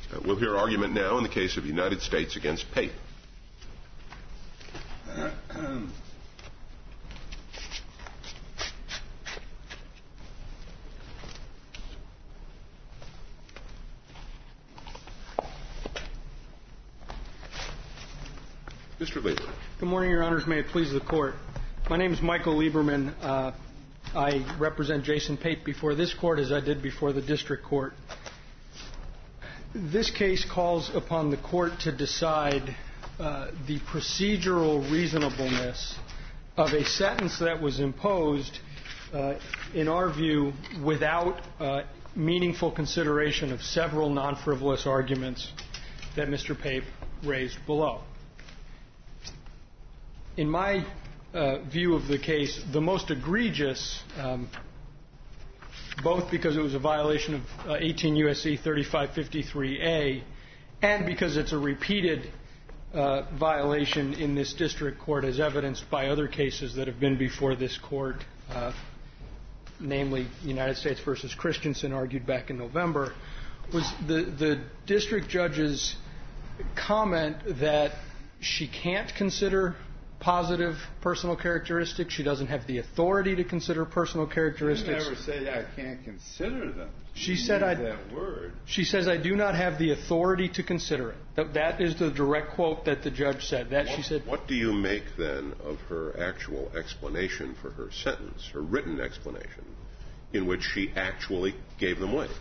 We'll hear argument now in the case of United States against Pape. Mr. Lieberman. Good morning, Your Honors. May it please the Court. My name is Michael Lieberman. I represent Jason Pape before this Court as I did before the District Court. This case calls upon the Court to decide the procedural reasonableness of a sentence that was imposed, in our view, without meaningful consideration of several non-frivolous arguments that Mr. Pape raised below. In my view of the case, the most egregious, both because it was a violation of 18 U.S.C. 3553A and because it's a repeated violation in this district court as evidenced by other cases that have been before this court, namely United States v. Christensen, argued back in November, was the district judge's comment that she can't consider positive personal characteristics. She doesn't have the authority to consider personal characteristics. You never say I can't consider them. She said that word. She says I do not have the authority to consider it. That is the direct quote that the judge said. What do you make then of her actual explanation for her sentence, her written explanation, in which she actually gave them weight?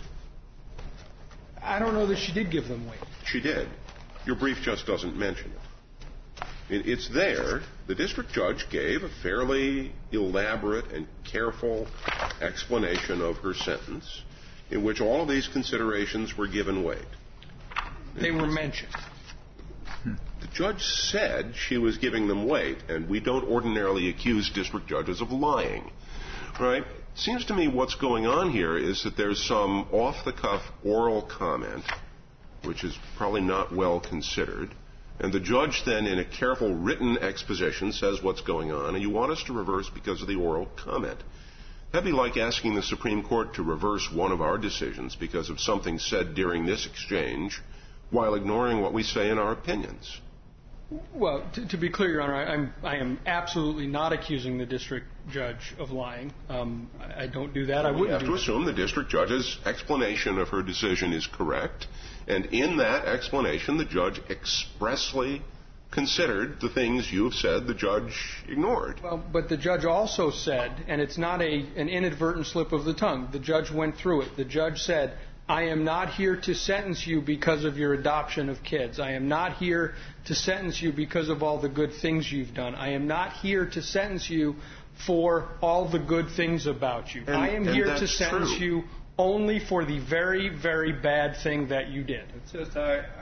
I don't know that she did give them weight. She did. Your brief just doesn't mention it. It's there. The district judge gave a fairly elaborate and careful explanation of her sentence in which all of these considerations were given weight. They were mentioned. The judge said she was giving them weight, and we don't ordinarily accuse district judges of lying, right? It seems to me what's going on here is that there's some off-the-cuff oral comment, which is probably not well considered, and the judge then, in a careful written exposition, says what's going on, and you want us to reverse because of the oral comment. That'd be like asking the Supreme Court to reverse one of our decisions because of something said during this exchange while ignoring what we say in our opinions. Well, to be clear, Your Honor, I am absolutely not accusing the district judge of lying. I don't do that. I wouldn't do that. We have to assume the district judge's explanation of her decision is correct, and in that explanation, the judge expressly considered the things you have said the judge ignored. Well, but the judge also said, and it's not an inadvertent slip of the tongue, the judge went through it. The judge said, I am not here to sentence you because of your adoption of kids. I am not here to sentence you because of all the good things you've done. I am not here to sentence you for all the good things about you. I am here to sentence you only for the very, very bad thing that you did. It's just,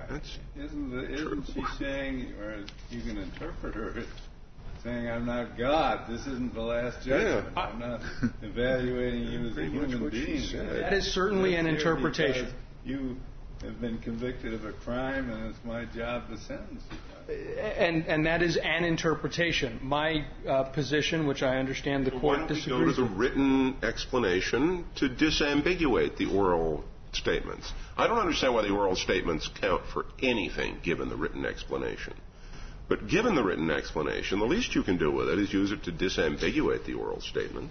isn't she saying, or you can interpret her saying, I'm not God. This isn't the last judgment. Yeah. I'm not evaluating you as a human being. That is certainly an interpretation. You have been convicted of a crime, and it's my job to sentence you. And that is an interpretation. My position, which I understand the court disagrees with. Why don't we go to the written explanation to disambiguate the oral statements? I don't understand why the oral statements count for anything given the written explanation. But given the written explanation, the least you can do with it is use it to disambiguate the oral statements.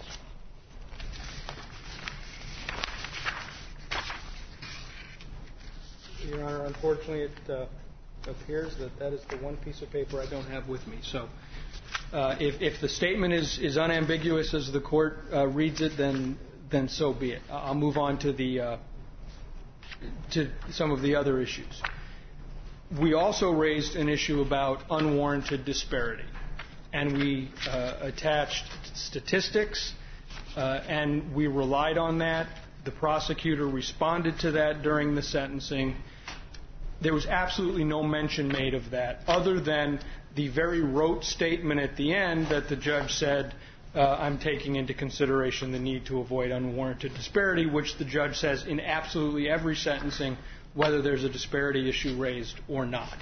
Your Honor, unfortunately, it appears that is the one piece of paper I don't have with me. So if the statement is unambiguous as the court reads it, then so be it. I'll move on to some of the other issues. We also raised an issue about unwarranted disparity, and we attached statistics, and we relied on that. The prosecutor responded to that during the sentencing. There was absolutely no mention made of that, other than the very rote statement at the end that the judge said, I'm taking into consideration the need to avoid unwarranted disparity, which the judge says in absolutely every sentencing, whether there's a disparity issue raised or not.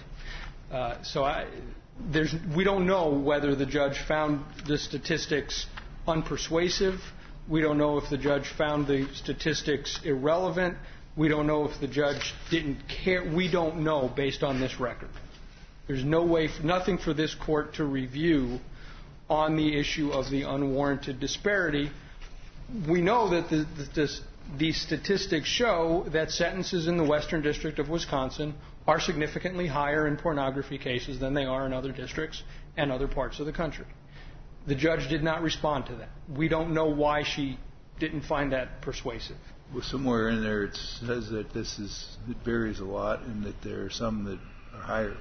We don't know whether the judge found the statistics unpersuasive. We don't know if the judge found the statistics irrelevant. We don't know if the judge didn't care. We don't know based on this record. There's nothing for this court to review on the issue of the unwarranted disparity. We know that the statistics show that sentences in the Western District of Wisconsin are significantly higher in pornography cases than they are in other districts and other parts of the country. The judge did not respond to that. We don't know why she didn't find that persuasive. Well, somewhere in there it says that it varies a lot and that there are some that are higher.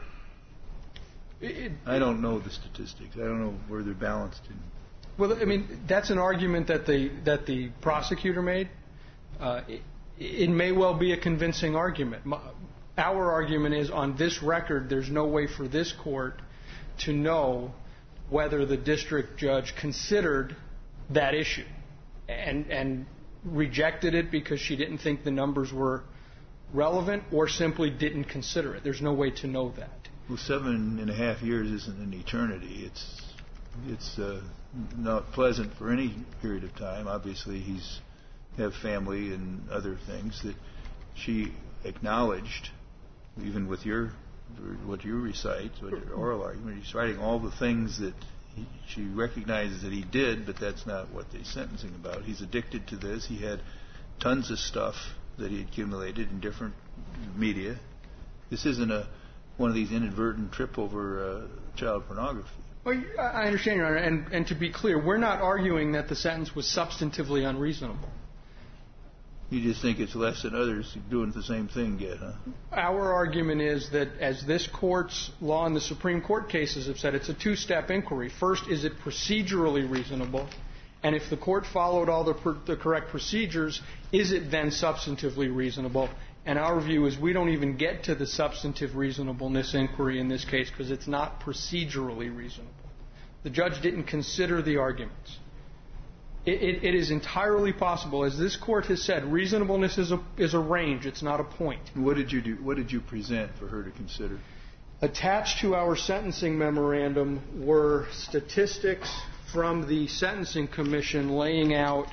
I don't know the statistics. I don't know where they're balanced in. Well, I mean, that's an argument that the prosecutor made. It may well be a convincing argument. Our argument is, on this record, there's no way for this court to know whether the district judge considered that issue and rejected it because she didn't think the numbers were relevant or simply didn't consider it. There's no way to know that. Well, 7.5 years isn't an eternity. It's not pleasant for any period of time. Obviously, he's have family and other things that she acknowledged, even with what you recite, what your oral argument. He's writing all the things that she recognizes that he did, but that's not what they're sentencing about. He's addicted to this. He had tons of stuff that he accumulated in different media. This isn't one of these inadvertent trip over child pornography. Well, I understand, Your Honor, and to be clear, we're not arguing that the sentence was substantively unreasonable. You just think it's less than others doing the same thing get, huh? Our argument is that, as this Court's law and the Supreme Court cases have said, it's a two-step inquiry. First, is it procedurally reasonable? And if the Court followed all the correct procedures, is it then substantively reasonable? And our view is we don't even get to the substantive reasonableness inquiry in this case because it's not procedurally reasonable. The judge didn't consider the arguments. It is entirely possible, as this Court has said, reasonableness is a range. It's not a point. What did you do? What did you present for her to consider? Attached to our sentencing memorandum were statistics from the Sentencing Commission laying out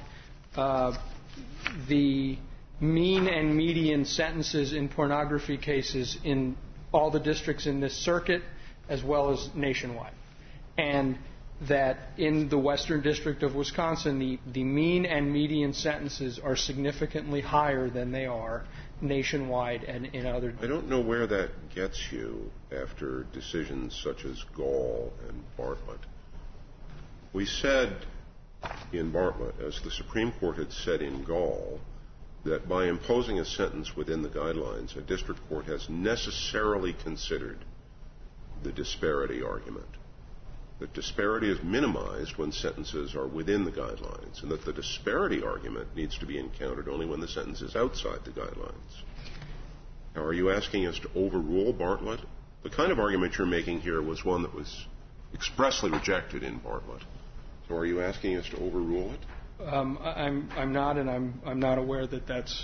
the mean and median sentences in pornography cases in all the districts in this circuit as well as nationwide. And that in the Western District of Wisconsin, the mean and median sentences are significantly higher than they are nationwide and in other. I don't know where that gets you after decisions such as Gall and Bartlett. We said in Bartlett, as the Supreme Court had said in Gall, that by imposing a sentence within the guidelines, a district court has necessarily considered the disparity argument. That disparity is minimized when sentences are within the guidelines, and that the disparity argument needs to be encountered only when the sentence is outside the guidelines. Now, are you asking us to overrule Bartlett? The kind of argument you're making here was one that was expressly rejected in Bartlett. So are you asking us to overrule it? I'm not, and I'm not aware that that's.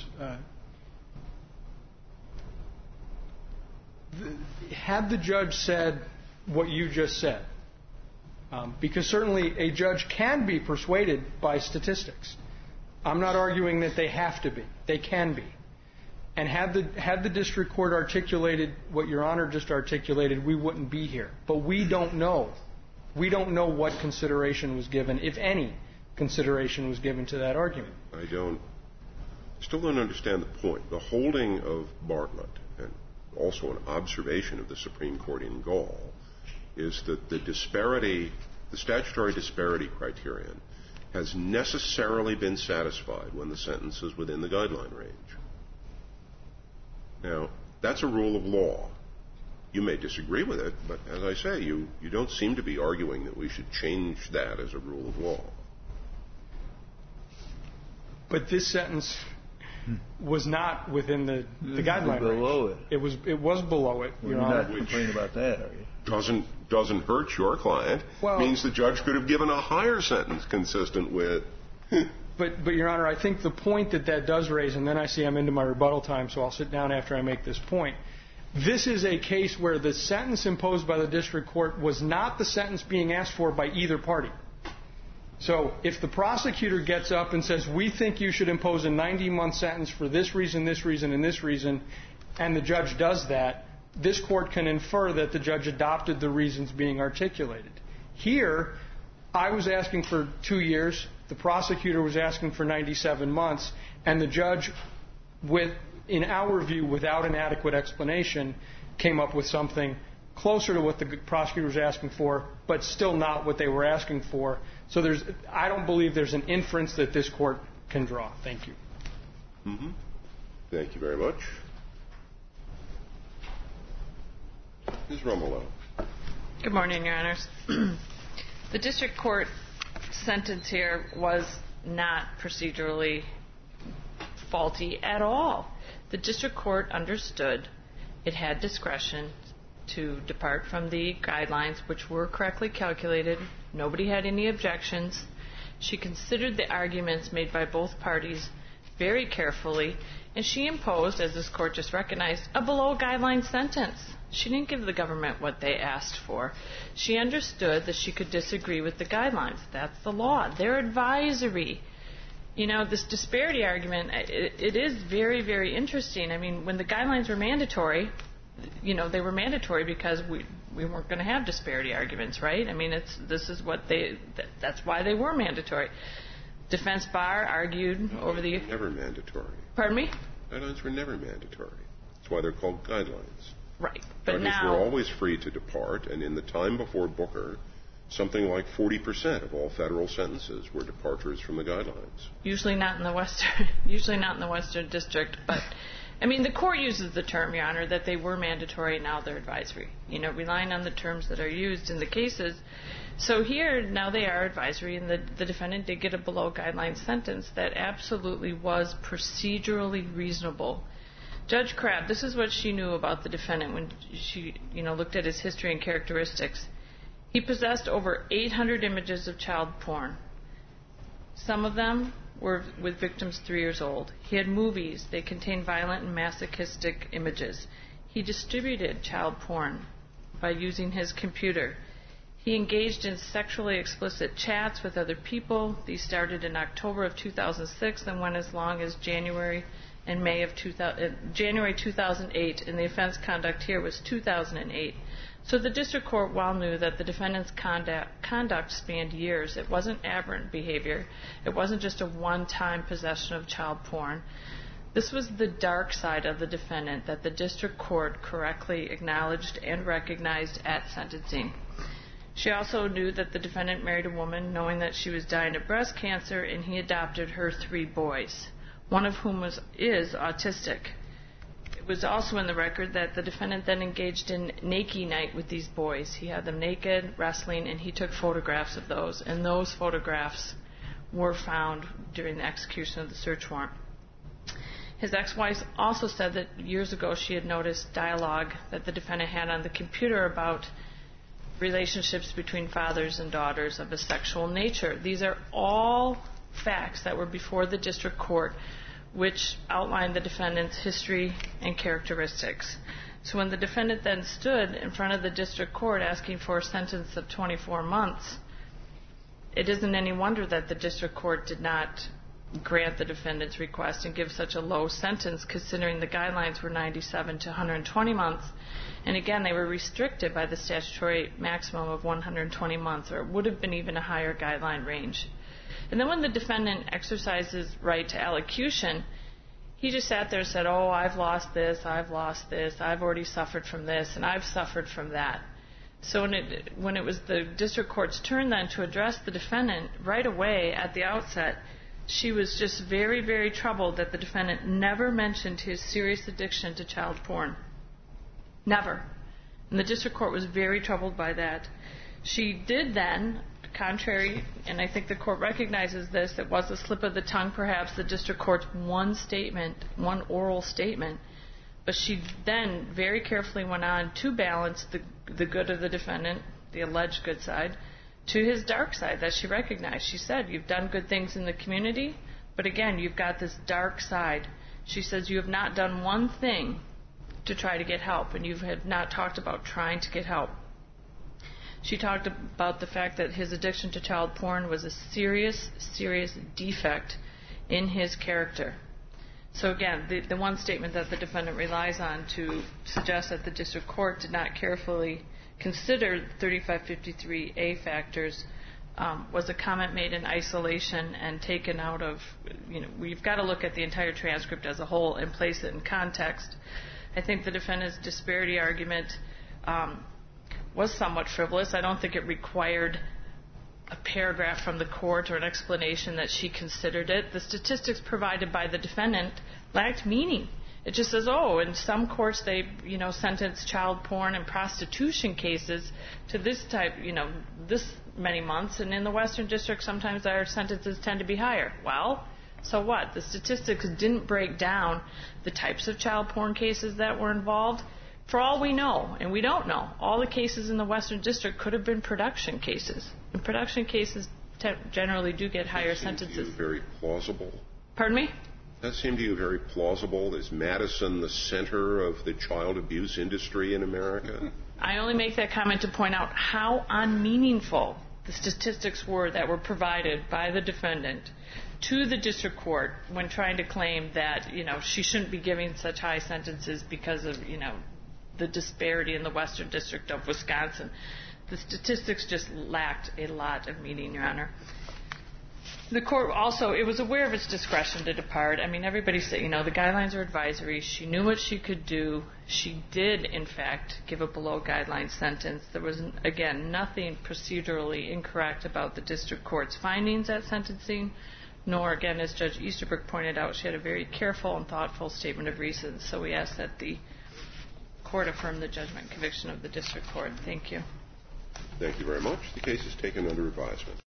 Had the judge said what you just said, because certainly a judge can be persuaded by statistics. I'm not arguing that they have to be. They can be. And had the district court articulated what Your Honor just articulated, we wouldn't be here. But we don't know. We don't know what consideration was given, if any consideration was given to that argument. I still don't understand the point. The holding of Bartlett, and also an observation of the Supreme Court in Gall, is that the statutory disparity criterion has necessarily been satisfied when the sentence is within the guideline range. Now, that's a rule of law. You may disagree with it, but as I say, you don't seem to be arguing that we should change that as a rule of law. But this sentence was not within the guideline range. Below it. It was below it, Your Honor. You're not complaining about that, are you? Doesn't hurt your client. Well, means the judge could have given a higher sentence consistent with. But Your Honor, I think the point that does raise, and then I see I'm into my rebuttal time, so I'll sit down after I make this point. This is a case where the sentence imposed by the district court was not the sentence being asked for by either party. So if the prosecutor gets up and says, we think you should impose a 90-month sentence for this reason, and this reason, and the judge does that, this court can infer that the judge adopted the reasons being articulated. Here, I was asking for 2 years, the prosecutor was asking for 97 months, and the judge, in our view, without an adequate explanation, came up with something closer to what the prosecutor was asking for, but still not what they were asking for. So I don't believe there's an inference that this court can draw. Thank you. Mm-hmm. Thank you very much. Ms. Romolo. Good morning, Your Honors. The district court sentence here was not procedurally faulty at all. The district court understood it had discretion to depart from the guidelines, which were correctly calculated. Nobody had any objections. She considered the arguments made by both parties very carefully, and she imposed, as this court just recognized, a below-guideline sentence. She didn't give the government what they asked for. She understood that she could disagree with the guidelines. That's the law. They're advisory. You know, this disparity argument, it is very, very interesting. I mean, when the guidelines were mandatory, you know, they were mandatory because we weren't going to have disparity arguments, right? I mean, that's why they were mandatory. Defense bar argued over the... Never mandatory. Pardon me? Guidelines were never mandatory. That's why they're called guidelines. Right. But Judges now... were always free to depart, and in the time before Booker, something like 40% of all federal sentences were departures from the guidelines. Usually not in the Western District, but... I mean, the court uses the term, Your Honor, that they were mandatory and now they're advisory, you know, relying on the terms that are used in the cases. So here, now they are advisory, and the defendant did get a below-guideline sentence that absolutely was procedurally reasonable. Judge Crabb, this is what she knew about the defendant when she, you know, looked at his history and characteristics. He possessed over 800 images of child porn. Some of them were with victims 3 years old. He had movies. They contained violent and masochistic images. He distributed child porn by using his computer. He engaged in sexually explicit chats with other people. These started in October of 2006 and went as long as January and May of January 2008, and the offense conduct here was 2008. So the district court well knew that the defendant's conduct spanned years. It wasn't aberrant behavior. It wasn't just a one-time possession of child porn. This was the dark side of the defendant that the district court correctly acknowledged and recognized at sentencing. She also knew that the defendant married a woman knowing that she was dying of breast cancer, and he adopted her 3 boys, one of whom is autistic. It was also in the record that the defendant then engaged in naked night with these boys. He had them naked, wrestling, and he took photographs of those, and those photographs were found during the execution of the search warrant. His ex-wife also said that years ago she had noticed dialogue that the defendant had on the computer about relationships between fathers and daughters of a sexual nature. These are all facts that were before the district court, which outlined the defendant's history and characteristics. So when the defendant then stood in front of the district court asking for a sentence of 24 months, it isn't any wonder that the district court did not grant the defendant's request and give such a low sentence, considering the guidelines were 97 to 120 months. And again, they were restricted by the statutory maximum of 120 months, or it would have been even a higher guideline range. And then when the defendant exercised his right to allocution, he just sat there and said, oh, I've lost this, I've already suffered from this, and I've suffered from that. So when it was the district court's turn then to address the defendant right away at the outset, she was just very, very troubled that the defendant never mentioned his serious addiction to child porn. Never. And the district court was very troubled by that. She did then, contrary, and I think the court recognizes this, it was a slip of the tongue perhaps, the district court's one oral statement, but she then very carefully went on to balance the good of the defendant, the alleged good side, to his dark side that she recognized. She said, you've done good things in the community, but again, you've got this dark side. She says, you have not done one thing to try to get help, and you have not talked about trying to get help. She talked about the fact that his addiction to child porn was a serious, serious defect in his character. So again, the one statement that the defendant relies on to suggest that the district court did not carefully consider 3553A factors was a comment made in isolation and taken out of, we've got to look at the entire transcript as a whole and place it in context. I think the defendant's disparity argument was somewhat frivolous. I don't think it required a paragraph from the court or an explanation that she considered it. The statistics provided by the defendant lacked meaning. It just says, in some courts they, sentence child porn and prostitution cases to this type, this many months, and in the Western District sometimes our sentences tend to be higher. Well, so what? The statistics didn't break down the types of child porn cases that were involved. For all we know, and we don't know, all the cases in the Western District could have been production cases. And production cases generally do get higher sentences. That seemed to you very plausible. Pardon me? That seemed to you very plausible. Is Madison the center of the child abuse industry in America? I only make that comment to point out how unmeaningful the statistics were that were provided by the defendant to the district court when trying to claim that, she shouldn't be giving such high sentences because of, the disparity in the Western District of Wisconsin. The statistics just lacked a lot of meaning, Your Honor. The court also, it was aware of its discretion to depart. I mean, everybody said, the guidelines are advisory. She knew what she could do. She did, in fact, give a below-guideline sentence. There was, again, nothing procedurally incorrect about the district court's findings at sentencing, nor, again, as Judge Easterbrook pointed out, she had a very careful and thoughtful statement of reasons. So we ask that the court affirm the judgment and conviction of the district court. Thank you. Thank you very much. The case is taken under advisement.